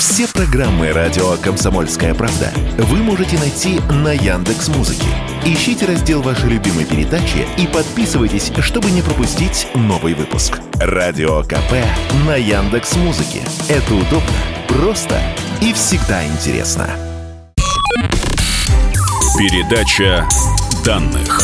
Все программы радио «Комсомольская правда» вы можете найти на Яндекс.Музыке. Ищите раздел вашей любимой передачи и подписывайтесь, чтобы не пропустить новый выпуск. Радио КП на Яндекс.Музыке. Это удобно, просто и всегда интересно. Передача данных.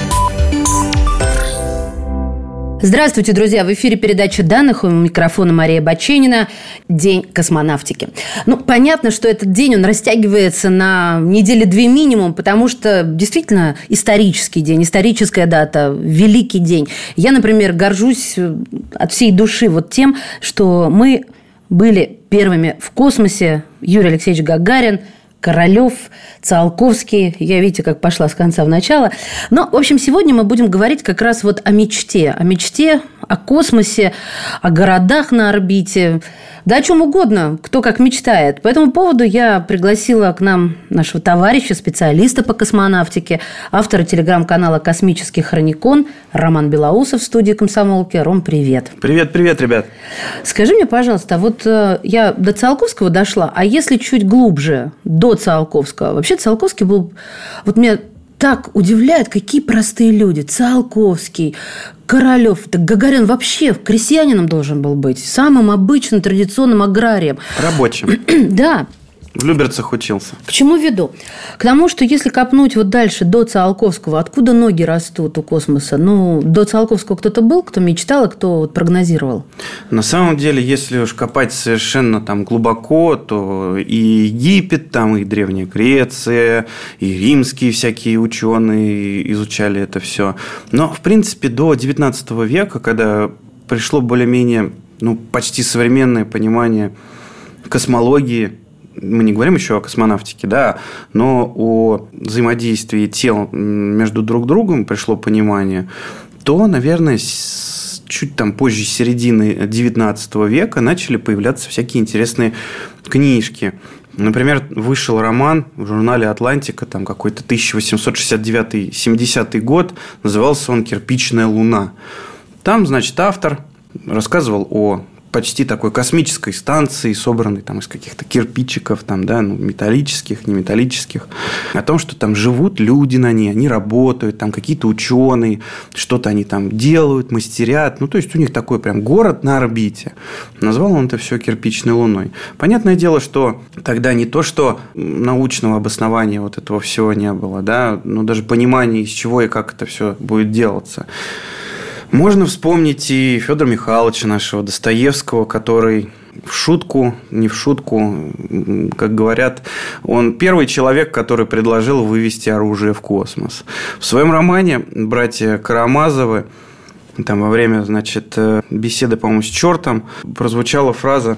Здравствуйте, друзья! В эфире передача данных. У микрофона Мария Баченина. День космонавтики. Понятно, что этот день, он растягивается на недели 2 минимум, потому что действительно исторический день, историческая дата, великий день. Я, например, горжусь от всей души тем, что мы были первыми в космосе. Юрий Алексеевич Гагарин, Королев, Циолковский. Я, видите, как пошла с конца в начало. Но, в общем, сегодня мы будем говорить как раз о мечте. О мечте, о космосе, о городах на орбите. Да о чем угодно, кто как мечтает. По этому поводу я пригласила к нам нашего товарища, специалиста по космонавтике, автора телеграм-канала «Космический хроникон» Роман Белоусов в студии «Комсомолки». Ром, привет. Привет, ребят. Скажи мне, пожалуйста, я до Циолковского дошла, а если чуть глубже, до Циолковского? Вообще Циолковский был... меня так удивляет, какие простые люди. Циолковский, Королев. Так Гагарин вообще крестьянином должен был быть. Самым обычным традиционным аграрием. Рабочим. Да. В Люберцах учился. К чему веду? К тому, что если копнуть дальше, до Циолковского, откуда ноги растут у космоса? До Циолковского кто-то был, кто мечтал, а кто прогнозировал? На самом деле, если уж копать совершенно глубоко, то и Египет, и Древняя Греция, и римские всякие ученые изучали это все. Но, в принципе, до 19 века, когда пришло более-менее, почти современное понимание космологии, мы не говорим еще о космонавтике, да, но о взаимодействии тел между друг другом пришло понимание, то, наверное, чуть позже середины XIX века начали появляться всякие интересные книжки. Например, вышел роман в журнале «Атлантика», какой-то 1869-70 год, назывался он «Кирпичная луна». Там, автор рассказывал о почти такой космической станции, собранной из каких-то кирпичиков, металлических, неметаллических, о том, что там живут люди на ней, они работают, какие-то ученые, что-то они делают, мастерят. То есть, у них такой прям город на орбите. Назвал он это все кирпичной луной. Понятное дело, что тогда не то, что научного обоснования этого всего не было, да, но даже понимания, из чего и как это все будет делаться. Можно вспомнить и Федора Михайловича, нашего Достоевского, который в шутку, не в шутку, как говорят, он первый человек, который предложил вывести оружие в космос. В своем романе «Братья Карамазовы» во время, беседы, по-моему, с чертом прозвучала фраза,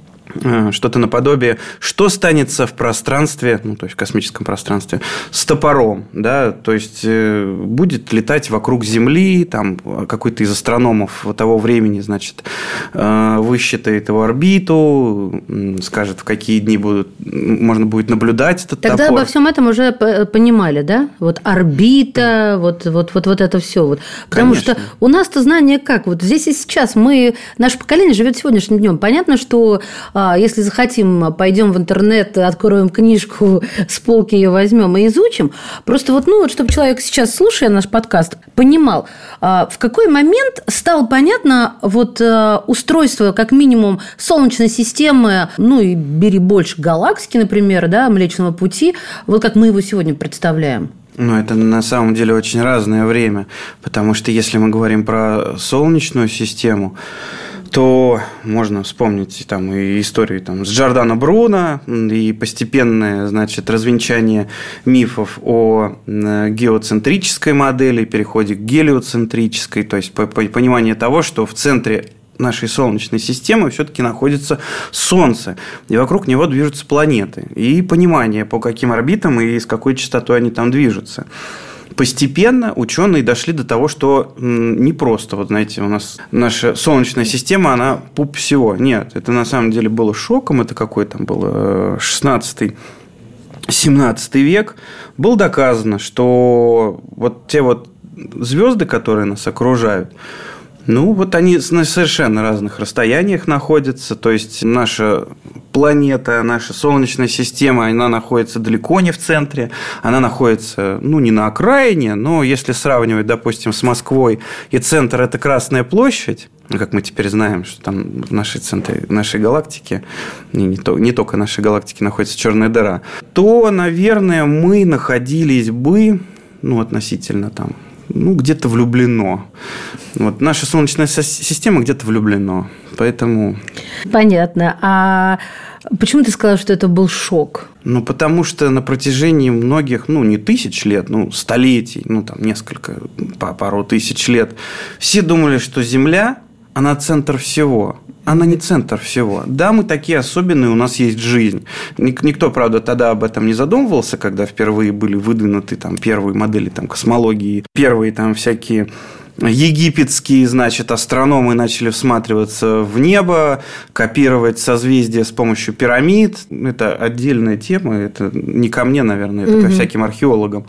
что-то наподобие, что станется в пространстве, то есть в космическом пространстве, с топором, да, то есть будет летать вокруг Земли, какой-то из астрономов того времени, высчитает его орбиту, скажет, в какие дни можно будет наблюдать этот топор. Тогда обо всем этом уже понимали, да? орбита, это все. Потому Конечно. что у нас-то знание как? Здесь и сейчас наше поколение живет сегодняшним днем. Понятно, что если захотим, пойдем в интернет, откроем книжку, с полки ее возьмем и изучим. Просто чтобы человек сейчас, слушая наш подкаст, понимал, в какой момент стало понятно устройство, как минимум, Солнечной системы, и бери больше галактики, например, да, Млечного Пути, как мы его сегодня представляем. Это на самом деле очень разное время, потому что если мы говорим про Солнечную систему, то можно вспомнить и историю с Джордано Бруно, и постепенное, развенчание мифов о геоцентрической модели, переходе к гелиоцентрической, то есть понимание того, что в центре нашей Солнечной системы все-таки находится Солнце, и вокруг него движутся планеты, и понимание, по каким орбитам и с какой частотой они там движутся. Постепенно ученые дошли до того, что не просто, у нас наша Солнечная система, она пуп всего. Нет, это на самом деле было шоком, это был 16-17 век. Было доказано, что те звезды, которые нас окружают, они на совершенно разных расстояниях находятся. То есть, наша планета, наша Солнечная система, она находится далеко не в центре, она находится, не на окраине, но если сравнивать, допустим, с Москвой, и центр – это Красная площадь, как мы теперь знаем, что там в нашей центре нашей галактики, не только нашей галактики, находится черная дыра, то, наверное, мы находились бы, относительно там, где-то в Люблино. Вот наша Солнечная система где-то в Люблино. Поэтому... Понятно. А почему ты сказала, что это был шок? Потому что на протяжении многих, не тысяч лет, столетий, несколько, пару тысяч лет, все думали, что Земля, она центр всего. Она не центр всего. Да, мы такие особенные, у нас есть жизнь. Никто, правда, тогда об этом не задумывался, когда впервые были выдвинуты первые модели космологии, первые всякие египетские, астрономы начали всматриваться в небо, копировать созвездия с помощью пирамид. Это отдельная тема, это не ко мне, наверное, это ко всяким археологам.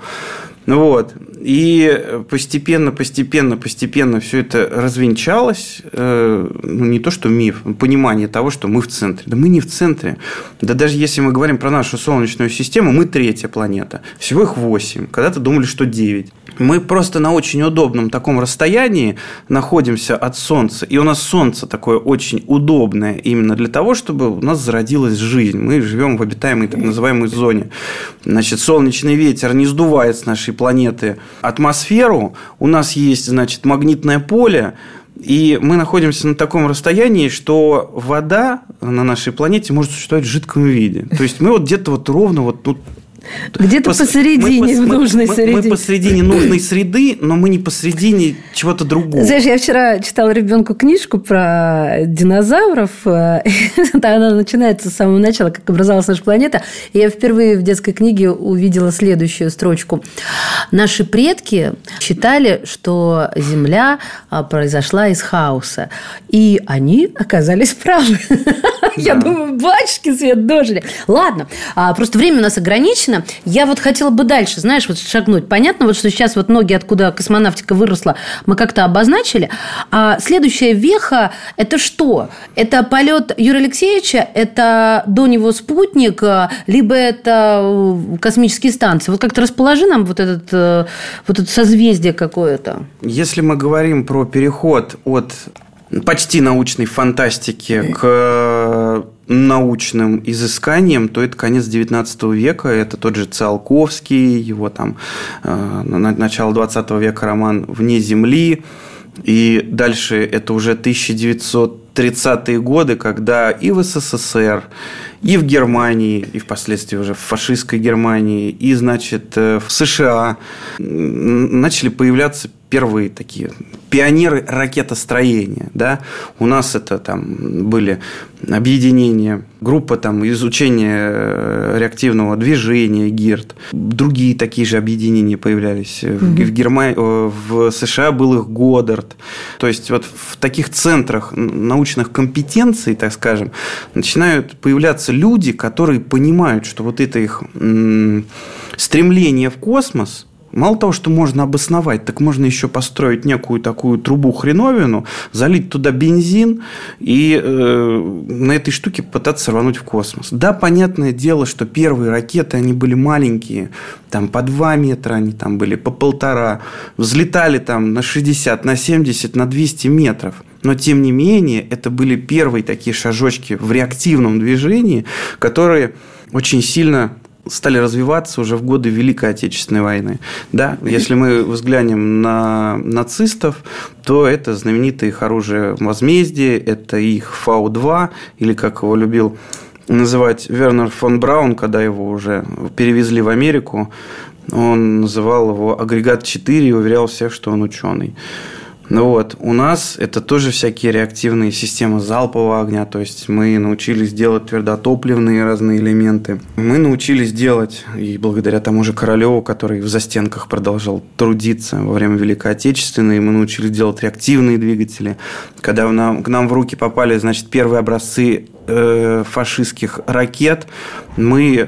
И постепенно все это развенчалось. Не то, что миф, понимание того, что мы в центре. Да мы не в центре. Да даже если мы говорим про нашу Солнечную систему, мы 3-я планета. Всего их 8. Когда-то думали, что 9. Мы просто на очень удобном таком расстоянии находимся от Солнца. И у нас Солнце такое очень удобное именно для того, чтобы у нас зародилась жизнь. Мы живем в обитаемой так называемой зоне. Солнечный ветер не сдувает с нашей планеты атмосферу, у нас есть, магнитное поле, и мы находимся на таком расстоянии, что вода на нашей планете может существовать в жидком виде. То есть мы где-то ровно где-то посередине, в нужной среде. Мы посередине нужной среды, но мы не посередине чего-то другого. Знаешь, я вчера читала ребенку книжку про динозавров. Она начинается с самого начала, как образовалась наша планета. И я впервые в детской книге увидела следующую строчку. Наши предки считали, что Земля произошла из хаоса. И они оказались правы. Я думаю, батюшки свет, дожили. Ладно, просто время у нас ограничено. Я хотела бы дальше, шагнуть. Понятно, что сейчас ноги, откуда космонавтика выросла, мы как-то обозначили. А следующая веха – это что? Это полет Юрия Алексеевича, это до него спутник, либо это космические станции? Как-то расположи нам это созвездие какое-то. Если мы говорим про переход от почти научной фантастики к научным изысканиям, то это конец XIX века, это тот же Циолковский, его начало XX века роман «Вне Земли», и дальше это уже 1930-е годы, когда и в СССР, и в Германии, и впоследствии уже в фашистской Германии, и, в США начали появляться первые такие пионеры ракетостроения. Да? У нас это были объединения, группа изучения реактивного движения ГИРД. Другие такие же объединения появлялись. В США был их Годдард. То есть, в таких центрах научных компетенций, так скажем, начинают появляться люди, которые понимают, что это их стремление в космос, мало того, что можно обосновать, так можно еще построить некую такую трубу-хреновину, залить туда бензин и на этой штуке пытаться рвануть в космос. Да, понятное дело, что первые ракеты, они были маленькие, по 2 метра они были, по 1,5. Взлетали на 60, на 70, на 200 метров. Но, тем не менее, это были первые такие шажочки в реактивном движении, которые очень сильно стали развиваться уже в годы Великой Отечественной войны. Да, если мы взглянем на нацистов, то это знаменитое их оружие возмездия, это их Фау-2, или как его любил называть Вернер фон Браун, когда его уже перевезли в Америку, он называл его агрегат-4 и уверял всех, что он ученый. У нас это тоже всякие реактивные системы залпового огня, то есть мы научились делать твердотопливные разные элементы. Мы научились делать, и благодаря тому же Королеву, который в застенках продолжал трудиться во время Великой Отечественной, мы научились делать реактивные двигатели. Когда к нам в руки попали, первые образцы фашистских ракет, мы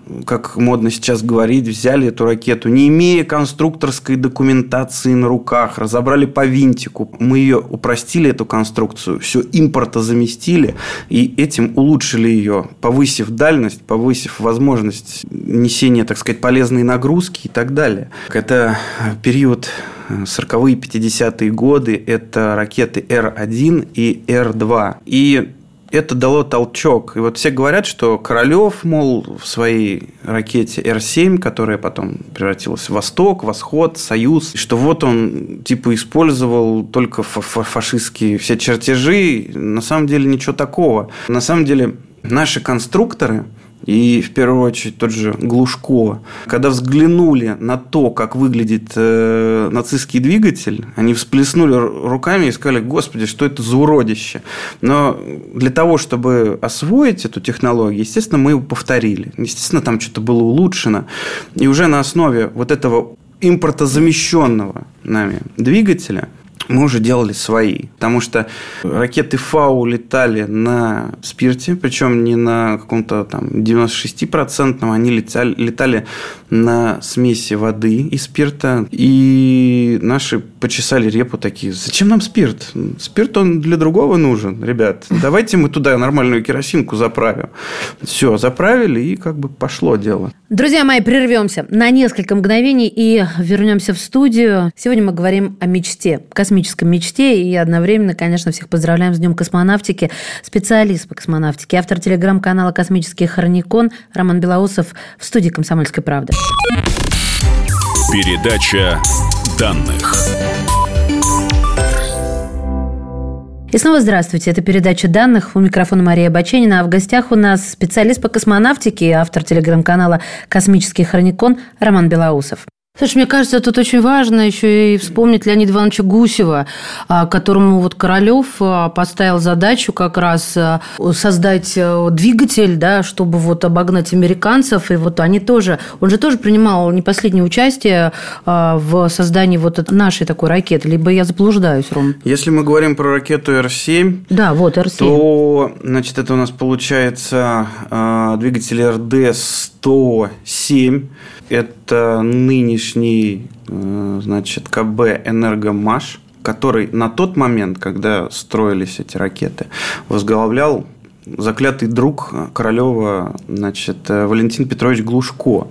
как модно сейчас говорить, взяли эту ракету, не имея конструкторской документации на руках, разобрали по винтику. Мы ее упростили, эту конструкцию, все импортозаместили, и этим улучшили ее, повысив дальность, повысив возможность несения, так сказать, полезной нагрузки и так далее. Это период 40-е, 50-е годы, это ракеты Р-1 и Р-2. И это дало толчок. И вот все говорят, что Королёв, мол, в своей ракете Р-7, которая потом превратилась в Восток, Восход, Союз, что вот он типа использовал только фашистские все чертежи. На самом деле ничего такого. На самом деле наши конструкторы, и в первую очередь тот же Глушко, когда взглянули на то, как выглядит нацистский двигатель, они всплеснули руками и сказали: «Господи, что это за уродище!» Но для того, чтобы освоить эту технологию, естественно, мы его повторили. Естественно, там что-то было улучшено. И уже на основе вот этого импортозамещенного нами двигателя мы уже делали свои. Потому что ракеты Фау летали на спирте, причем не на каком-то там 96%, они летали на смеси воды и спирта. И наши почесали репу такие: зачем нам спирт? Спирт, он для другого нужен, ребят. Давайте мы туда нормальную керосинку заправим. Все, заправили, и как бы пошло дело. Друзья мои, прервемся на несколько мгновений и вернемся в студию. Сегодня мы говорим о мечте, космической мечте, и одновременно, конечно, всех поздравляем с Днем космонавтики. Специалист по космонавтике, автор телеграм-канала «Космический хроникон» Роман Белоусов в студии «Комсомольской правды». Передача данных. И снова здравствуйте. Это передача данных. У микрофона Мария Баченина. А в гостях у нас специалист по космонавтике и автор телеграм-канала «Космический хроникон» Роман Белоусов. Слушай, мне кажется, тут очень важно еще и вспомнить Леонида Ивановича Гусева, которому вот Королёв поставил задачу как раз создать двигатель, да, чтобы вот обогнать американцев. И вот они тоже, он же тоже принимал не последнее участие в создании вот нашей такой ракеты. Либо я заблуждаюсь, Ром? Если мы говорим про ракету Р-7, да, вот Р-7, то, значит, это у нас получается двигатель РД-107. Это нынешний, значит, КБ «Энергомаш», который на тот момент, когда строились эти ракеты, возглавлял заклятый друг Королёва, значит, Валентин Петрович Глушко.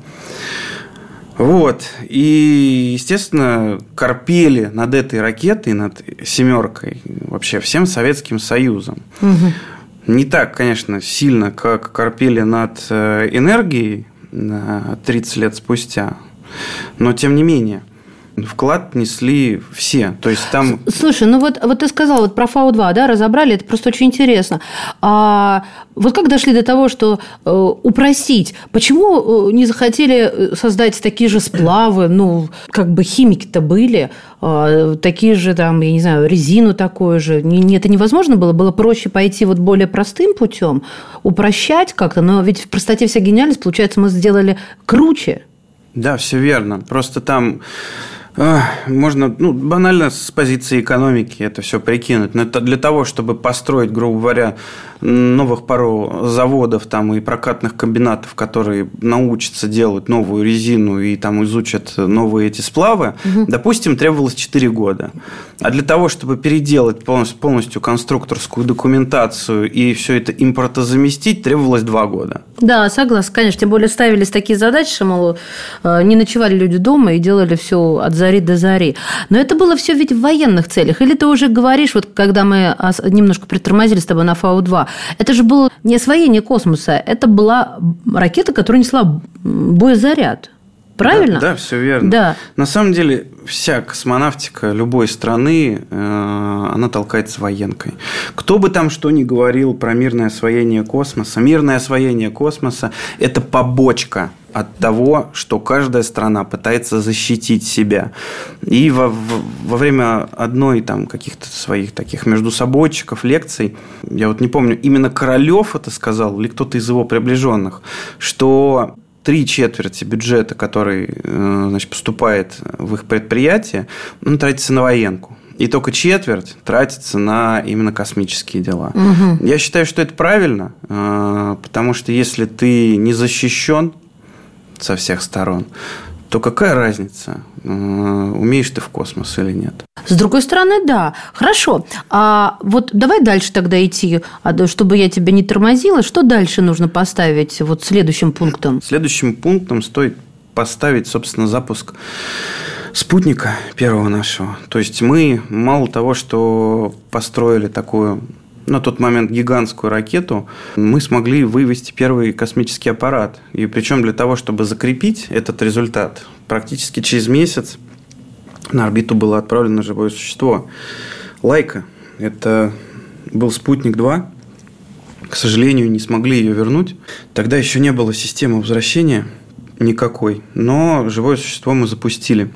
Вот. И, естественно, корпели над этой ракетой, над «семеркой», вообще всем Советским Союзом. Угу. Не так, конечно, сильно, как корпели над энергией 30 лет спустя. Но, тем не менее, вклад несли все. То есть там... Слушай, ну вот ты сказал вот про Фау-2, да, разобрали, это просто очень интересно. А вот как дошли до того, что упростить? Почему не захотели создать такие же сплавы? Ну, как бы химики-то были, такие же, там, я не знаю, резину такую же. Это невозможно было? Было проще пойти вот более простым путем, упрощать как-то, но ведь в простоте вся гениальность, получается, мы сделали круче. Да, все верно. Просто там... Можно, банально с позиции экономики это все прикинуть. Но это для того, чтобы построить, грубо говоря, новых пару заводов там, и прокатных комбинатов, которые научатся делать новую резину и там изучат новые эти сплавы, допустим, требовалось 4 года. А для того, чтобы переделать полностью конструкторскую документацию и все это импортозаместить, требовалось 2 года. Да, согласна, конечно. Тем более ставились такие задачи, что, мол, не ночевали люди дома и делали все от зари до зари. Но это было все ведь в военных целях. Или ты уже говоришь, вот когда мы немножко притормозили с тобой на Фау-2, это же было не освоение космоса, это была ракета, которая несла боезаряд. Правильно? Да, все верно. Да. На самом деле, вся космонавтика любой страны, она толкается военкой. Кто бы там что ни говорил про мирное освоение космоса – это побочка от того, что каждая страна пытается защитить себя. И во время одной там каких-то своих таких междусобойчиков, лекций, я вот не помню, именно Королёв это сказал или кто-то из его приближенных, что 3/4 бюджета, который, значит, поступает в их предприятие, он тратится на военку. И только 1/4 тратится на именно космические дела. Угу. Я считаю, что это правильно, потому что если ты не защищен, со всех сторон, то какая разница, умеешь ты в космос или нет? С другой стороны, да. Хорошо. А вот давай дальше тогда идти, чтобы я тебя не тормозила. Что дальше нужно поставить вот следующим пунктом? Следующим пунктом стоит поставить, собственно, запуск спутника первого нашего. То есть мы мало того, что построили такую на тот момент гигантскую ракету, мы смогли вывести первый космический аппарат. И причем для того, чтобы закрепить этот результат, практически через месяц на орбиту было отправлено живое существо. Лайка. Это был «Спутник-2». К сожалению, не смогли ее вернуть. Тогда еще не было системы возвращения никакой. Но живое существо мы запустили.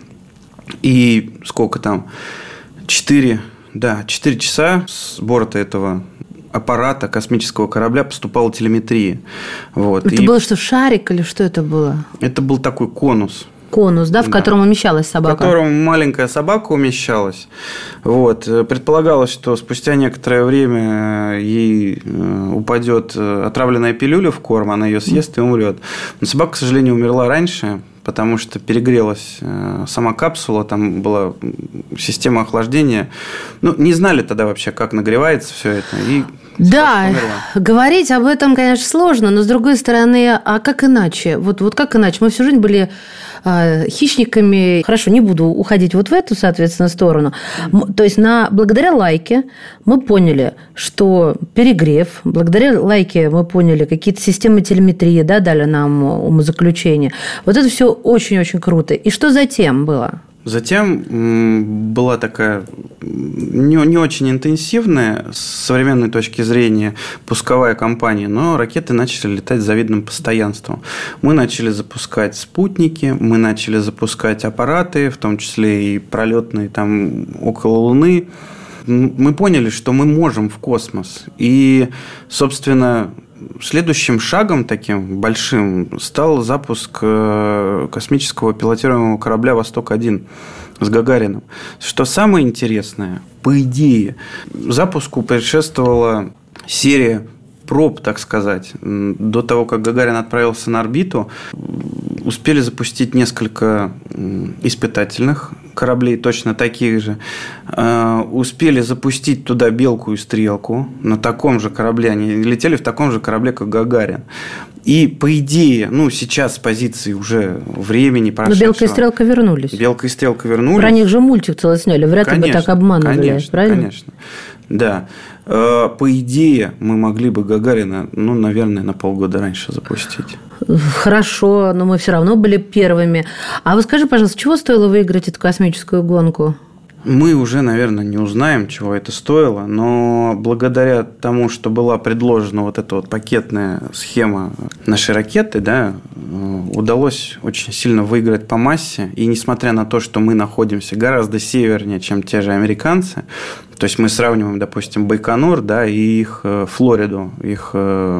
И сколько там? 4 часа с борта этого аппарата, космического корабля, поступала телеметрия. Вот. Это было что, шарик или что это было? Это был такой конус. Конус, да, в котором умещалась собака? В котором маленькая собака умещалась. Вот. Предполагалось, что спустя некоторое время ей упадет отравленная пилюля в корм, она ее съест и умрет. Но собака, к сожалению, умерла раньше, потому что перегрелась сама капсула, там была система охлаждения. Не знали тогда вообще, как нагревается все это. И да, говорить об этом, конечно, сложно, но с другой стороны, а как иначе? Вот как иначе? Мы всю жизнь были хищниками. Хорошо, не буду уходить вот в эту, соответственно, сторону. То есть, благодаря лайке мы поняли, что перегрев, благодаря лайке мы поняли, какие-то системы телеметрии, да, дали нам умозаключение. Вот это все очень-очень круто. И что затем было? Затем была такая не очень интенсивная с современной точки зрения пусковая кампания, но ракеты начали летать с завидным постоянством. Мы начали запускать спутники, мы начали запускать аппараты, в том числе и пролетные там около Луны. Мы поняли, что мы можем в космос. И, собственно, следующим шагом таким большим стал запуск космического пилотируемого корабля «Восток-1» с Гагариным. Что самое интересное, по идее, запуску предшествовала серия проб, так сказать. До того, как Гагарин отправился на орбиту, успели запустить несколько испытательных кораблей, точно таких же. Успели запустить туда «Белку» и «Стрелку». На таком же корабле. Они летели в таком же корабле, как Гагарин. И, по идее, сейчас с позиции уже времени прошедшего... Но «Белка» и «Стрелка» вернулись. «Белка» и «Стрелка» вернулись. Про них же мультик целый сняли. Вряд ли бы так обманывали. Правильно? Конечно. Да. По идее, мы могли бы Гагарина, наверное, на полгода раньше запустить. Хорошо, но мы все равно были первыми. А вот скажи, пожалуйста, чего стоило выиграть эту космическую гонку? Мы уже, наверное, не узнаем, чего это стоило, но благодаря тому, что была предложена вот эта вот пакетная схема нашей ракеты, да, удалось очень сильно выиграть по массе. И несмотря на то, что мы находимся гораздо севернее, чем те же американцы, то есть мы сравниваем, допустим, Байконур, да, и их Флориду, их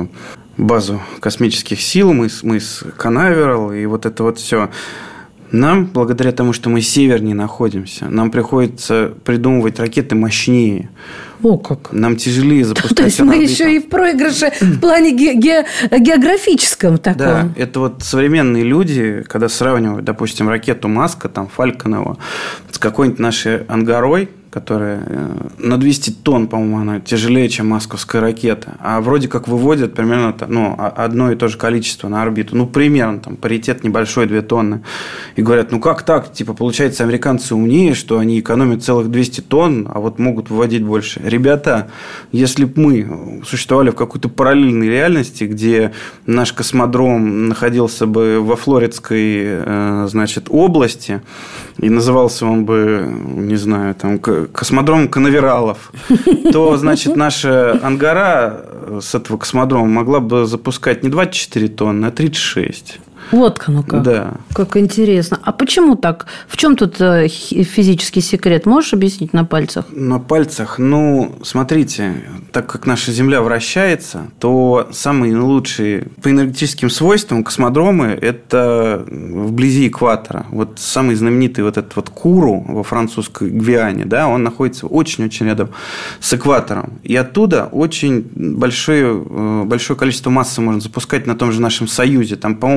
базу космических сил, мыс Канаверал, и вот это вот все. Нам, благодаря тому, что мы севернее находимся, нам приходится придумывать ракеты мощнее. О, как. Нам тяжелее запускать. То есть мы еще и в проигрыше в плане географическом таком. Да, это вот современные люди, когда сравнивают, допустим, ракету Маска, там, Фальконова, с какой-нибудь нашей Ангарой, которая на 200 тонн, по-моему, она тяжелее, чем масковская ракета. А вроде как выводят примерно одно и то же количество на орбиту. Примерно, там, паритет небольшой, 2 тонны. И говорят, как так? Типа, получается, американцы умнее, что они экономят целых 200 тонн, а вот могут выводить больше. Ребята, если бы мы существовали в какой-то параллельной реальности, где наш космодром находился бы во Флоридской, области, и назывался он бы, не знаю, там, космодром Канавералов, то, значит, наша Ангара с этого космодрома могла бы запускать не 24 тонны, а 36. Вот оно как. Да. Как интересно. А почему так? В чем тут физический секрет? Можешь объяснить на пальцах? На пальцах? Смотрите, так как наша Земля вращается, то самые лучшие по энергетическим свойствам космодромы – это вблизи экватора. Вот самый знаменитый вот этот вот Куру во французской Гвиане, да, он находится очень-очень рядом с экватором. И оттуда очень большое количество массы можно запускать на том же нашем Союзе. Там, по-моему,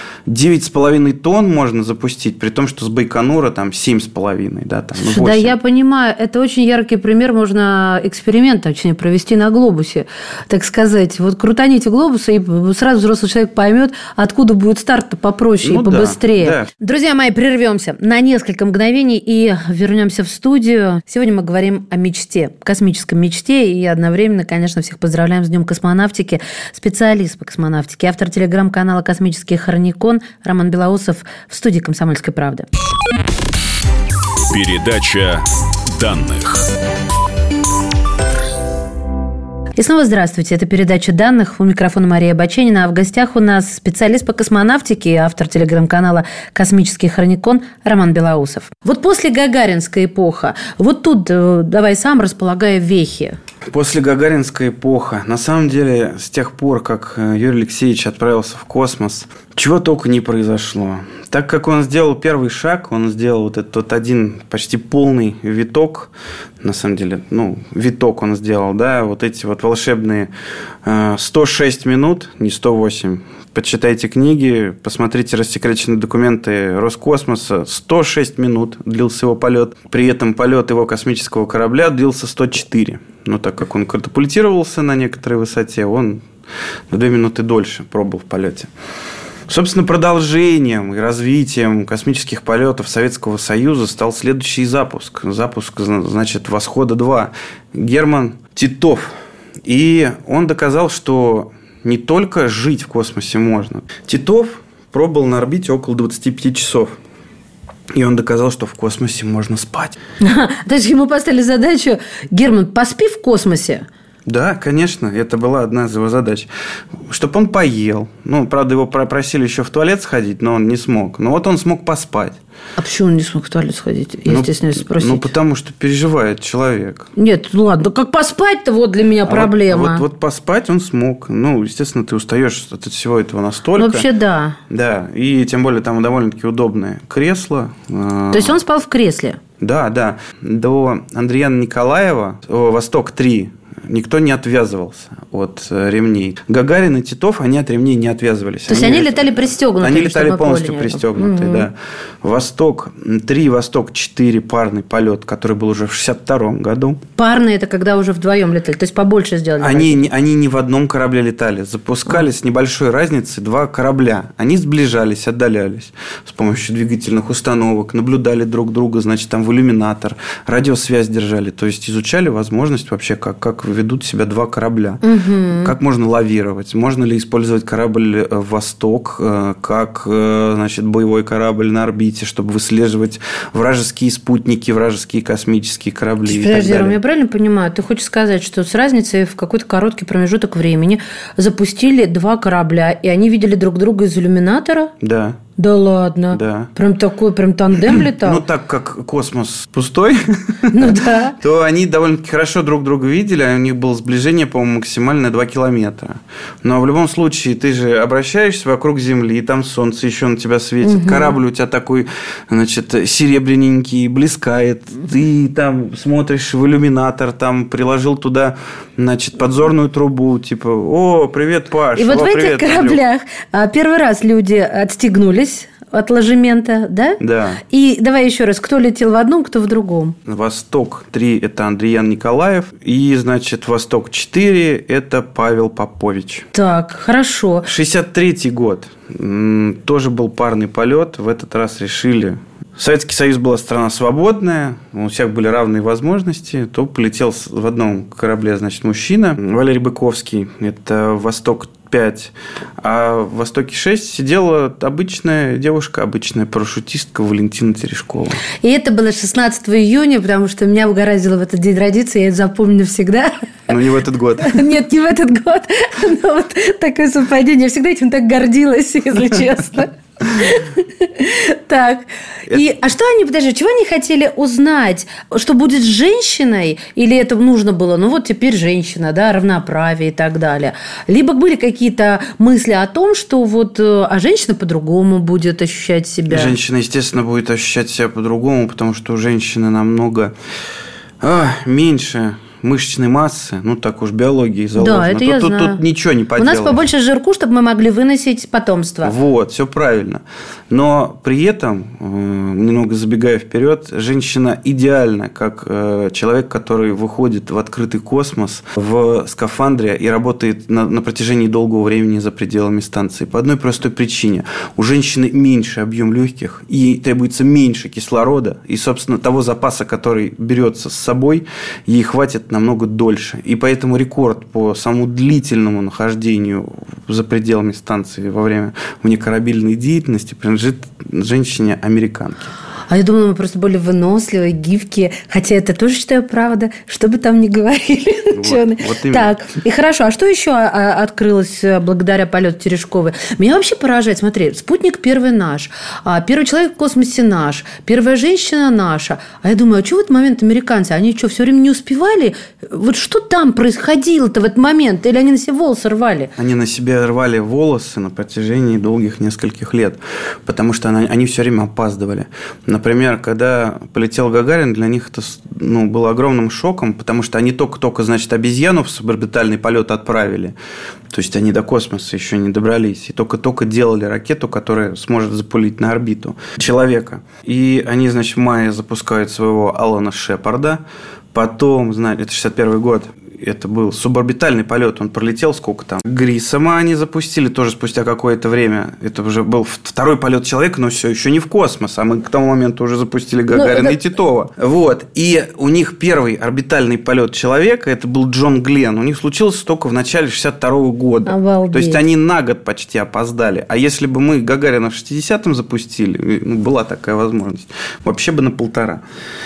9,5 тонн можно запустить, при том, что с Байконура там 7,5, да, там, 8. Да, я понимаю, это очень яркий пример, можно эксперимент, точнее, провести на глобусе, так сказать. Вот крутаните глобус, и сразу взрослый человек поймет, откуда будет старт-то попроще и побыстрее. Да. Друзья мои, прервемся на несколько мгновений и вернемся в студию. Сегодня мы говорим о мечте, космической мечте, и одновременно, конечно, всех поздравляем с Днем космонавтики. Специалист по космонавтике, автор телеграм-канала «Космический хроникон» Роман Белоусов в студии «Комсомольской правды». Передача данных. И снова здравствуйте. Это передача данных. У микрофона Мария Баченина. А в гостях у нас специалист по космонавтике и автор телеграм-канала «Космический хроникон» Роман Белоусов. Вот после гагаринской эпохи, вот тут давай сам располагай вехи. После гагаринской эпохи, на самом деле, с тех пор, как Юрий Алексеевич отправился в космос, чего только не произошло. Так как он сделал первый шаг, он сделал вот этот один почти полный виток, на самом деле, виток он сделал, да, вот эти вот волшебные 106 минут, не 108. Почитайте книги, посмотрите рассекреченные документы Роскосмоса. 106 минут длился его полет. При этом полет его космического корабля длился 104. Но так как он катапультировался на некоторой высоте, он на 2 минуты дольше пробыл в полете. Собственно, продолжением и развитием космических полетов Советского Союза стал следующий запуск. Запуск, значит, «Восхода-2». Герман Титов. И он доказал, что не только жить в космосе можно. Титов пробыл на орбите около 25 часов. И он доказал, что в космосе можно спать. То есть ему поставили задачу: Герман, поспи в космосе. Да, конечно, это была одна из его задач. Чтобы он поел. Правда, его просили еще в туалет сходить, но он не смог. Но вот он смог поспать. А почему он не смог в туалет сходить? Если спросить. Потому что переживает человек. Нет, ладно. Как поспать-то вот для меня проблема. Вот поспать он смог. Естественно, ты устаешь от всего этого настолько. Вообще, да. Да, и тем более там довольно-таки удобное кресло. То есть он спал в кресле? Да. До Андреяна Николаева «Восток-3» никто не отвязывался от ремней. Гагарин и Титов, они от ремней не отвязывались. То есть они летали пристегнутые? Они летали полностью пристегнутые, да. «Восток-3», «Восток-4» парный полет, который был уже в 1962 году. Парный – это когда уже вдвоем летали, то есть побольше сделали? Они не в одном корабле летали. Запускали с небольшой разницей 2 корабля. Они сближались, отдалялись с помощью двигательных установок, наблюдали друг друга, значит, там в иллюминатор, радиосвязь держали. То есть изучали возможность вообще, как ведут себя 2 корабля. Угу. Как можно лавировать? Можно ли использовать корабль «Восток» как, значит, боевой корабль на орбите, чтобы выслеживать вражеские спутники, вражеские космические корабли? Подожди, Ром, я правильно понимаю? Ты хочешь сказать, что с разницей в какой-то короткий промежуток времени запустили 2 корабля, и они видели друг друга из иллюминатора? Да. Да ладно? Да. Прям тандем летал? Так как космос пустой, да. то они довольно-таки хорошо друг друга видели, а у них было сближение, по-моему, максимально 2 километра. Но в любом случае, ты же обращаешься вокруг Земли, и там солнце еще на тебя светит, корабль у тебя такой, значит, серебряненький, блескает, ты там смотришь в иллюминатор, там приложил туда, значит, подзорную трубу, типа: «О, привет, Паш!» И вот в этих кораблях первый раз люди отстегнулись от ложемента, да? Да. И давай еще раз, кто летел в одном, кто в другом? «Восток-3» – это Андреян Николаев. И, значит, «Восток-4» – это Павел Попович. Так, хорошо. 1963 год. Тоже был парный полет. В этот раз решили. Советский Союз была страна свободная, у всех были равные возможности. То полетел в одном корабле, значит, мужчина, Валерий Быковский, это «Восток-5». А в «Востоке-6» сидела обычная девушка, обычная парашютистка Валентина Терешкова. И это было 16 июня, потому что меня угораздило в этот день родиться, я это запомню навсегда. Но не в этот год. Нет, не в этот год. Но вот такое совпадение. Я всегда этим так гордилась, если честно. Так. А что они, подожди, чего они хотели узнать? Что будет с женщиной? Или это нужно было, вот теперь женщина, да, равноправие и так далее? Либо были какие-то мысли о том, что а женщина по-другому будет ощущать себя? Женщина, естественно, будет ощущать себя по-другому, потому что у женщины намного меньше мышечной массы, ну, так уж биологией заложено. Да, это я знаю. Тут ничего не поделаешь. У нас побольше жирку, чтобы мы могли выносить потомство. Вот, все правильно. Но при этом, немного забегая вперед, женщина идеальна, как человек, который выходит в открытый космос в скафандре и работает на протяжении долгого времени за пределами станции. По одной простой причине. У женщины меньше объем легких, и требуется меньше кислорода, и, собственно, того запаса, который берется с собой, ей хватит намного дольше. И поэтому рекорд по самому длительному нахождению за пределами станции во время внекорабельной деятельности принадлежит женщине-американке. А я думала, мы просто более выносливые, гибкие. Хотя это тоже считаю правда, что бы там ни говорили ученые. Вот так, и хорошо. А что еще открылось благодаря полету Терешковой? Меня вообще поражает. Смотри, спутник первый наш, первый человек в космосе наш, первая женщина наша. А я думаю, а что в этот момент американцы? Они что, все время не успевали? Вот что там происходило-то в этот момент? Или они на себе волосы рвали? Они на себе рвали волосы на протяжении долгих нескольких лет. Потому что они все время опаздывали. Например, когда полетел Гагарин, для них это было огромным шоком, потому что они только-только, значит, обезьяну в суборбитальный полет отправили. То есть они до космоса еще не добрались. И только-только делали ракету, которая сможет запулить на орбиту человека. И они, значит, в мае запускают своего Алана Шепарда. Потом, знаете, это 61 год. Это был суборбитальный полет, он пролетел сколько там. Грисома они запустили тоже спустя какое-то время. Это уже был второй полет человека, но все еще не в космос. А мы к тому моменту уже запустили Гагарина и Титова. Вот. И у них первый орбитальный полет человека, это был Джон Гленн. У них случился только в начале 62 года. Обалдеть. То есть они на год почти опоздали. А если бы мы Гагарина в 60-м запустили, была такая возможность, вообще бы на 1,5.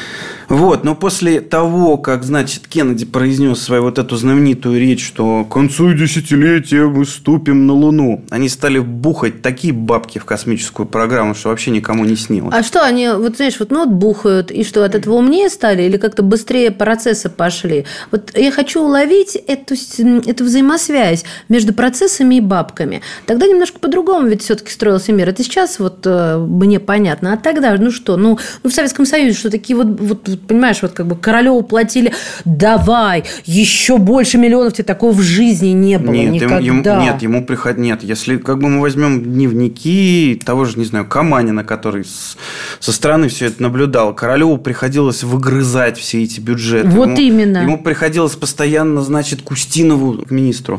Вот, но после того, как, значит, Кеннеди произнес свою вот эту знаменитую речь, что к концу десятилетия мы ступим на Луну, они стали бухать такие бабки в космическую программу, что вообще никому не снилось. А что они, вот знаешь, бухают, и что, от этого умнее стали или как-то быстрее процессы пошли? Вот я хочу уловить эту взаимосвязь между процессами и бабками. Тогда немножко по-другому ведь все-таки строился мир. Это сейчас мне понятно. А тогда, в Советском Союзе, что такие понимаешь, Королеву платили, давай, еще больше миллионов, тебе такого в жизни не было никогда. Ему приходит. Нет, если мы возьмем дневники того же, не знаю, Каманина, который со стороны все это наблюдал, Королеву приходилось выгрызать все эти бюджеты. Именно. Ему приходилось постоянно, значит, к Устинову, к министру,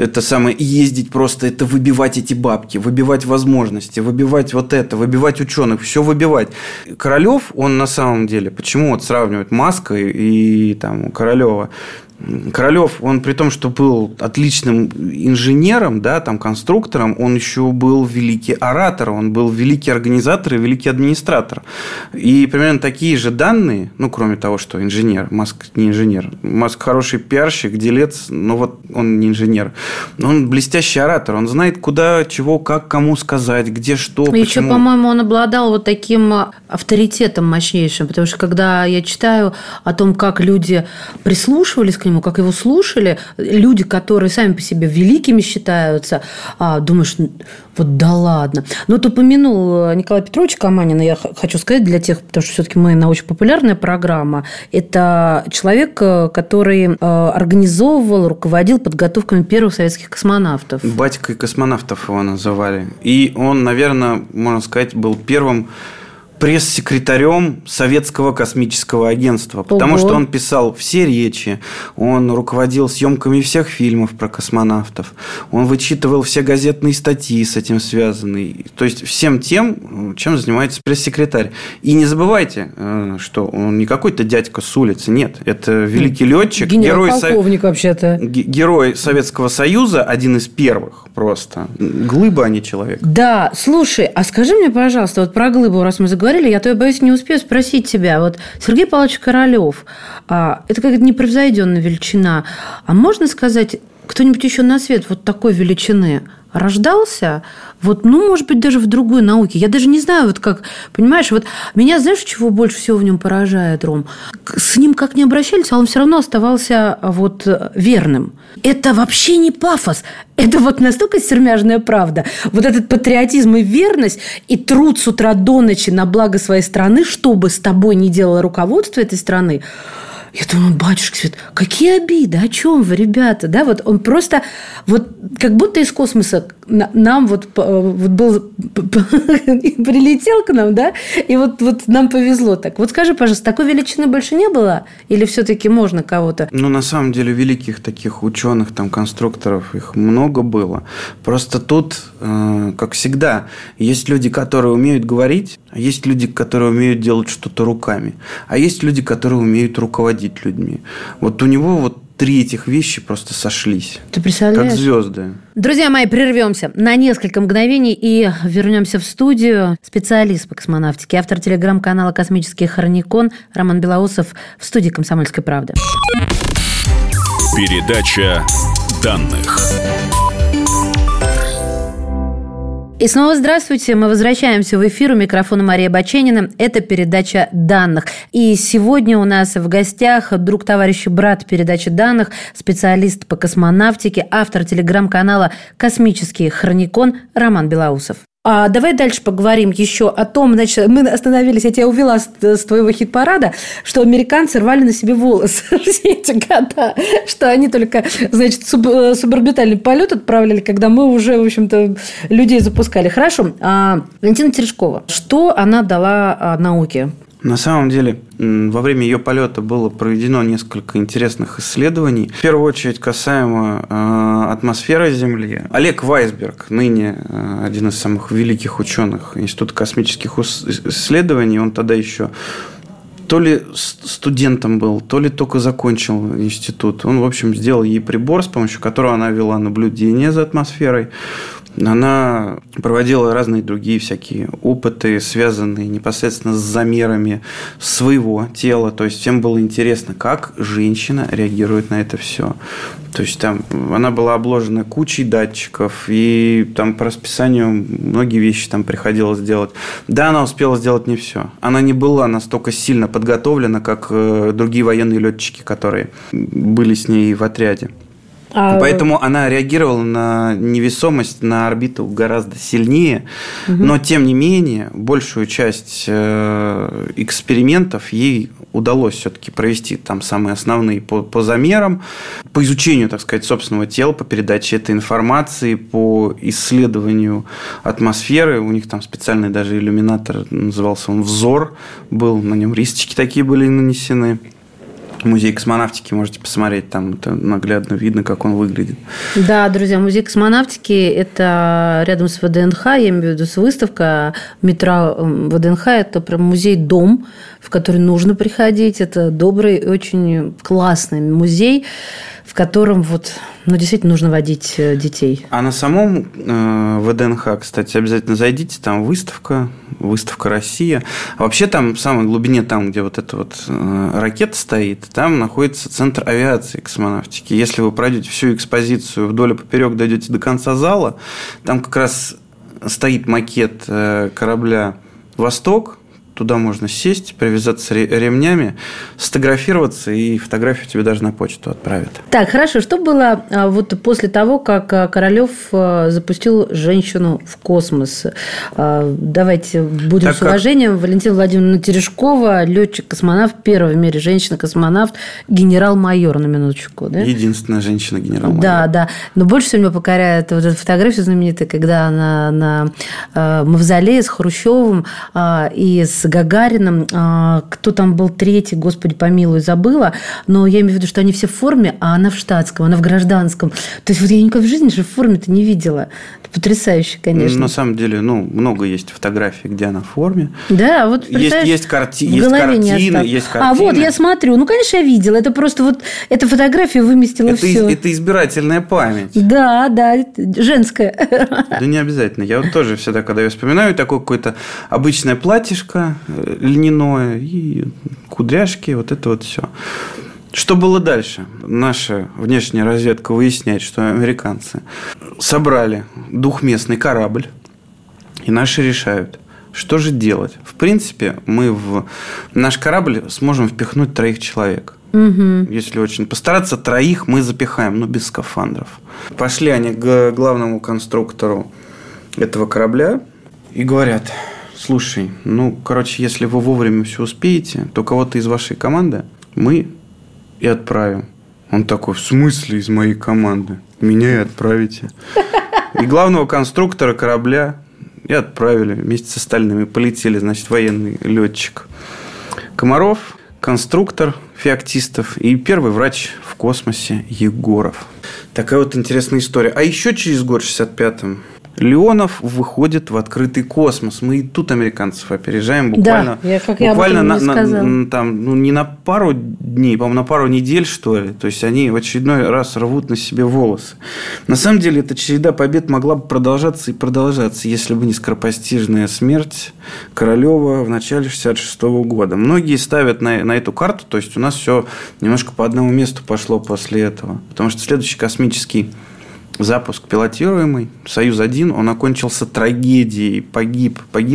ездить просто, это выбивать эти бабки, выбивать возможности, выбивать выбивать ученых, все выбивать. Королев, он на самом деле, почему сравнивать Маска и Королева? Королев, он при том, что был отличным инженером, конструктором, он еще был великий оратор, он был великий организатор и великий администратор. И примерно такие же данные, кроме того, что инженер, Маск не инженер, Маск хороший пиарщик, делец, но он не инженер. Он блестящий оратор, он знает, куда, чего, как, кому сказать, где, что, почему. Еще, по-моему, он обладал таким авторитетом мощнейшим, потому что, когда я читаю о том, как люди прислушивались к нему, как его слушали, люди, которые сами по себе великими считаются, думаешь, да ладно. Но ты упомянул Николая Петровича Каманина, я хочу сказать для тех, потому что все-таки мы научно-популярная программа, это человек, который организовывал, руководил подготовками первых советских космонавтов. Батькой космонавтов его называли. И он, наверное, можно сказать, был первым пресс-секретарем Советского космического агентства, потому что он писал все речи, он руководил съемками всех фильмов про космонавтов, он вычитывал все газетные статьи с этим связанные, то есть всем тем, чем занимается пресс-секретарь. И не забывайте, что он не какой-то дядька с улицы, нет, это великий летчик, генерал-полковник вообще-то, герой Советского Союза, один из первых просто, глыба, а не человек. Да, слушай, а скажи мне, пожалуйста, про глыбу, раз мы заговорили, я боюсь, не успею спросить тебя. Сергей Павлович Королев, это какая-то непревзойденная величина. А можно сказать, кто-нибудь еще на свет такой величины рождался? Может быть, даже в другой науке. Я даже не знаю, как, понимаешь, меня, знаешь, чего больше всего в нем поражает, Ром? С ним как не обращались, а он все равно оставался верным. Это вообще не пафос. Это настолько сермяжная правда. Этот патриотизм и верность, и труд с утра до ночи на благо своей страны, что бы с тобой ни делало руководство этой страны, Я думаю, батюшка Свет, какие обиды, о чем вы, ребята? Да, вот он просто, вот как будто из космоса нам вот был, прилетел к нам, да, и вот нам повезло так. Вот скажи, пожалуйста, такой величины больше не было? Или все-таки можно кого-то? Ну, на самом деле, великих таких ученых, там, конструкторов, их много было. Просто тут, как всегда, есть люди, которые умеют говорить, а есть люди, которые умеют делать что-то руками, а есть люди, которые умеют руководить людьми. Вот у него вот 3 этих вещи просто сошлись. Ты представляешь? Как звезды. Друзья мои, прервемся на несколько мгновений и вернемся в студию. Специалист по космонавтике, автор телеграм-канала «Космический хроникон» Роман Белоусов в студии «Комсомольской правды». Передача данных. И снова здравствуйте. Мы возвращаемся в эфир. У микрофона Мария Баченина. Это передача данных. И сегодня у нас в гостях друг, товарищ, брат передачи данных, специалист по космонавтике, автор телеграм-канала «Космический хроникон» Роман Белоусов. А давай дальше поговорим еще о том, значит, мы остановились, я тебя увела с твоего хит-парада, что американцы рвали на себе волосы все эти года, что они только, значит, суборбитальный полет отправляли, когда мы уже, в общем-то, людей запускали. Хорошо. Валентина Терешкова, что она дала науке? На самом деле, во время ее полета было проведено несколько интересных исследований. В первую очередь, касаемо атмосферы Земли. Олег Вайсберг, ныне один из самых великих ученых Института космических исследований, он тогда еще то ли студентом был, то ли только закончил институт. Он, в общем, сделал ей прибор, с помощью которого она вела наблюдение за атмосферой. Она проводила разные другие всякие опыты, связанные непосредственно с замерами своего тела. То есть, всем было интересно, как женщина реагирует на это все. То есть, там она была обложена кучей датчиков, и там по расписанию многие вещи там приходилось делать. Да, она успела сделать не все. Она не была настолько сильно подготовлена, как другие военные летчики, которые были с ней в отряде. Поэтому она реагировала на невесомость, на орбиту гораздо сильнее. Но, тем не менее, большую часть экспериментов ей удалось все-таки провести, там самые основные по замерам, по изучению, так сказать, собственного тела, по передаче этой информации, по исследованию атмосферы. У них там специальный даже иллюминатор, назывался он «Взор», был, на нем рисочки такие были нанесены. Музей космонавтики, можете посмотреть, там это наглядно видно, как он выглядит. Да, друзья, музей космонавтики – это рядом с ВДНХ, я имею в виду с выставка метро ВДНХ, это прям музей-дом, в который нужно приходить. Это добрый, очень классный музей, в котором вот, действительно нужно водить детей. А на самом ВДНХ, кстати, обязательно зайдите, там выставка «Россия». А вообще там в самой глубине, там, где вот эта вот ракета стоит, там находится Центр авиации и космонавтики. Если вы пройдете всю экспозицию вдоль и поперек, дойдете до конца зала, там как раз стоит макет корабля «Восток». Туда можно сесть, привязаться ремнями, сфотографироваться, и фотографию тебе даже на почту отправят. Так, хорошо. Что было вот после того, как Королёв запустил женщину в космос? Давайте будем так с уважением. Валентина Владимировна Терешкова, летчик-космонавт, первая в мире женщина-космонавт, генерал-майор, на минуточку. Да? Единственная женщина-генерал-майор. Да. Но больше всего меня покоряет вот эта фотография знаменитая, когда она на мавзолее с Хрущевым и с Гагариным, кто там был третий, господи помилуй, забыла, но я имею в виду, что они все в форме, а она в штатском, она в гражданском. То есть, вот я никогда в жизни же в форме-то не видела. Это потрясающе, конечно. На самом деле, много есть фотографий, где она в форме. Да, вот есть картины, есть картины. А вот я смотрю, конечно, я видела. Это просто вот эта фотография выместила все. Это избирательная память. Да, женская. Да не обязательно. Я вот тоже всегда, когда я вспоминаю, такое какое-то обычное платьишко льняное и кудряшки, вот это вот все. Что было дальше? Наша внешняя разведка выясняет, что американцы собрали двухместный корабль, и наши решают, что же делать. В принципе, мы в наш корабль сможем впихнуть 3 человек. Угу. Если очень постараться, 3 мы запихаем, но без скафандров. Пошли они к главному конструктору этого корабля и говорят: слушай, если вы вовремя все успеете, то кого-то из вашей команды мы и отправим. Он такой: в смысле из моей команды? Меня и отправите. И главного конструктора корабля и отправили вместе с остальными. Полетели, значит, военный летчик Комаров, конструктор Феоктистов и первый врач в космосе Егоров. Такая вот интересная история. А еще через год, в 65-м, Леонов выходит в открытый космос. Мы и тут американцев опережаем буквально, не на пару дней, по-моему, на пару недель, что ли. То есть они в очередной раз рвут на себе волосы. На самом деле эта череда побед могла бы продолжаться и продолжаться, если бы не скоропостижная смерть Королева в начале 66-го года. Многие ставят на эту карту, то есть у нас все немножко по одному месту пошло после этого. Потому что следующий космический запуск пилотируемый «Союз-1», он окончился трагедией. Погиб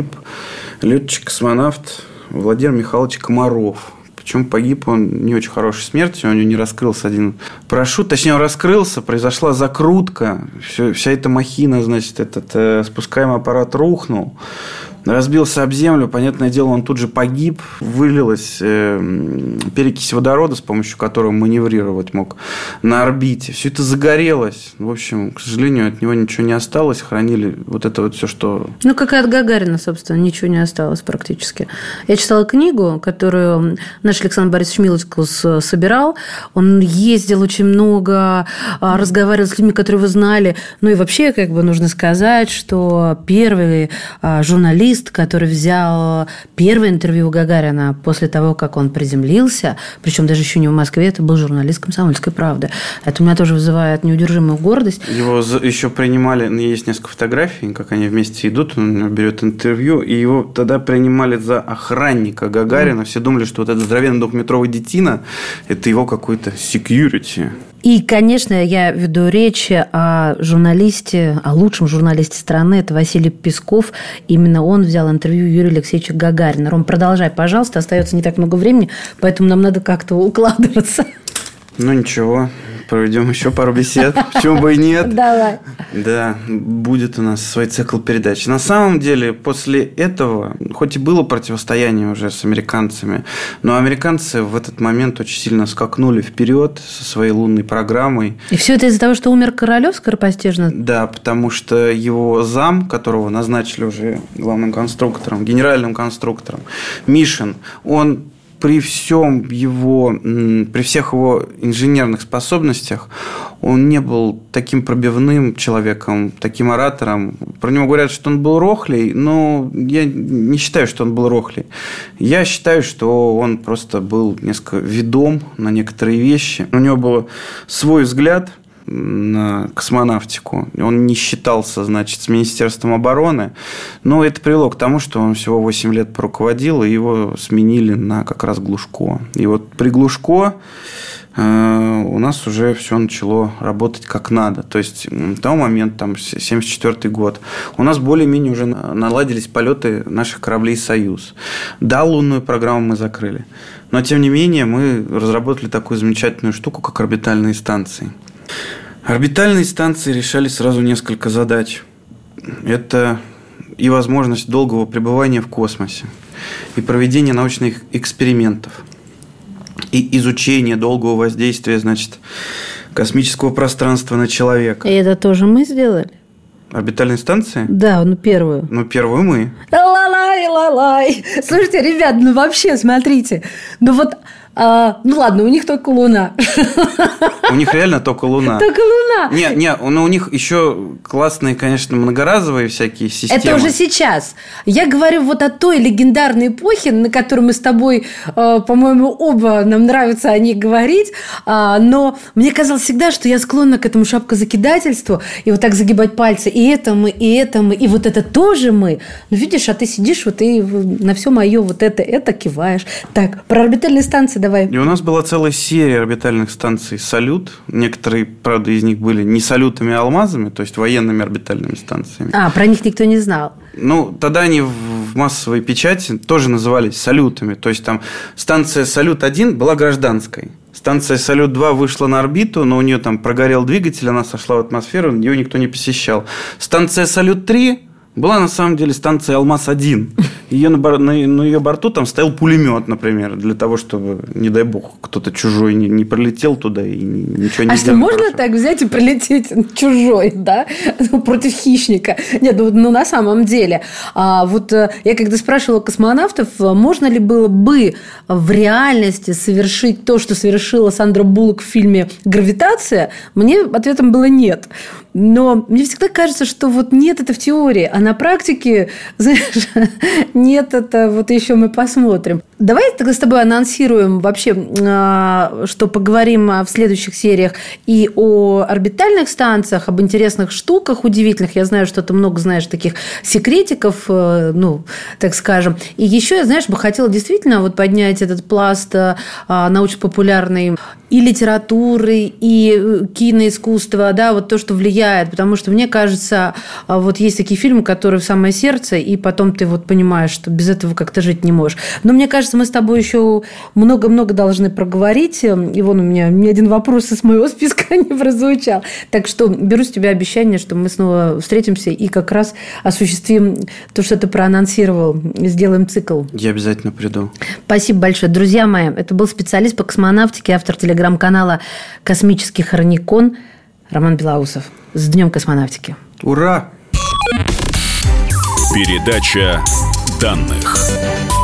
летчик-космонавт Владимир Михайлович Комаров. Причем погиб он не очень хорошей смертью, у него не раскрылся один парашют. Точнее, он раскрылся, произошла закрутка. Вся эта махина, значит, этот спускаемый аппарат рухнул. Разбился об землю, понятное дело, он тут же погиб. Вылилась перекись водорода, с помощью которого маневрировать мог на орбите. Все это загорелось. В общем, к сожалению, от него ничего не осталось. Хранили вот это вот все, что... Ну, как и от Гагарина, собственно, ничего не осталось практически. Я читала книгу, которую наш Александр Борисович Милочкус собирал. Он ездил очень много, разговаривал с людьми, которые его знали. Ну, и вообще, как бы нужно сказать, что первый журналист, который взял первое интервью у Гагарина после того, как он приземлился, причем даже еще не в Москве, это был журналист «Комсомольской правды». Это у меня тоже вызывает неудержимую гордость. Его еще принимали, есть несколько фотографий, как они вместе идут, он берет интервью, и его тогда принимали за охранника Гагарина. Все думали, что вот этот здоровенный двухметровый детина – это его какой-то security. И, конечно, я веду речь о журналисте, о лучшем журналисте страны. Это Василий Песков. Именно он взял интервью Юрия Алексеевича Гагарина. Ром, продолжай, пожалуйста. Остается не так много времени, поэтому нам надо как-то укладываться. Ну, ничего. Проведем еще пару бесед. Почему бы и нет? Давай. Да, будет у нас свой цикл передач. На самом деле, после этого, хоть и было противостояние уже с американцами, но американцы в этот момент очень сильно скакнули вперед со своей лунной программой. И все это из-за того, что умер Королев скоропостижно? Да, потому что его зам, которого назначили уже главным конструктором, генеральным конструктором, Мишин, он... При всех его инженерных способностях он не был таким пробивным человеком, таким оратором. Про него говорят, что он был рохлей, но я не считаю, что он был рохлей. Я считаю, что он просто был несколько ведом на некоторые вещи. У него был свой взгляд на космонавтику. Он не считался, значит, с Министерством обороны. Но это привело к тому, что он всего 8 лет проруководил, и его сменили на как раз Глушко. И вот при Глушко у нас уже все начало работать как надо. То есть, в тот момент, там, 1974 год, у нас более-менее уже наладились полеты наших кораблей «Союз». Да, лунную программу мы закрыли. Но, тем не менее, мы разработали такую замечательную штуку, как орбитальные станции. Орбитальные станции решали сразу несколько задач. Это и возможность долгого пребывания в космосе, и проведение научных экспериментов, и изучение долгого воздействия, значит, космического пространства на человека. И это тоже мы сделали? Орбитальные станции? Да, первую. Первую мы. Лалай. Слушайте, ребят, вообще, смотрите. Ладно, у них только Луна. У них реально только Луна. Только Луна. Но у них еще классные, конечно, многоразовые всякие системы. Это уже сейчас. Я говорю о той легендарной эпохе, на которой мы с тобой, по-моему, оба нам нравится о ней говорить. Но мне казалось всегда, что я склонна к этому шапкозакидательству и вот так загибать пальцы. И это мы, и это мы, и вот это тоже мы. Ну, видишь, а ты сидишь и на все мое вот это киваешь. Так, про орбитальные станции давай. И у нас была целая серия орбитальных станций «Салют». Некоторые, правда, из них были не салютами, а алмазами, то есть военными орбитальными станциями. Про них никто не знал. Тогда они в массовой печати тоже назывались салютами. То есть, там станция «Салют-1» была гражданской. Станция «Салют-2» вышла на орбиту, но у нее там прогорел двигатель, она сошла в атмосферу, ее никто не посещал. Станция «Салют-3» была на самом деле станция «Алмаз-1». на ее борту там стоял пулемет, например, для того, чтобы, не дай бог, кто-то чужой не пролетел туда и ничего не сделал. А что, можно так взять и прилететь чужой, да, против хищника? Нет, ну на самом деле. Вот я когда спрашивала космонавтов, можно ли было бы в реальности совершить то, что совершила Сандра Буллок в фильме «Гравитация», мне ответом было нет. Но мне всегда кажется, что вот нет, это в теории, а на практике, знаешь, нет, это вот еще мы посмотрим. Давай тогда с тобой анонсируем вообще, что поговорим в следующих сериях и о орбитальных станциях, об интересных штуках удивительных. Я знаю, что ты много знаешь таких секретиков, ну, так скажем. И еще я, знаешь, бы хотела действительно вот поднять этот пласт научно-популярной и литературы, и киноискусства, да, вот то, что влияет, потому что, мне кажется, вот есть такие фильмы, которые в самое сердце, и потом ты вот понимаешь, что без этого как-то жить не можешь. Но мне кажется, мы с тобой еще много-много должны проговорить, и вон у меня ни один вопрос из моего списка не прозвучал. Так что беру с тебя обещание, что мы снова встретимся и как раз осуществим то, что ты проанонсировал, сделаем цикл. Я обязательно приду. Спасибо большое. Друзья мои, это был специалист по космонавтике, автор телеграм-канала «Космический хроникон» Роман Белоусов. С Днем космонавтики. Ура! Передача данных.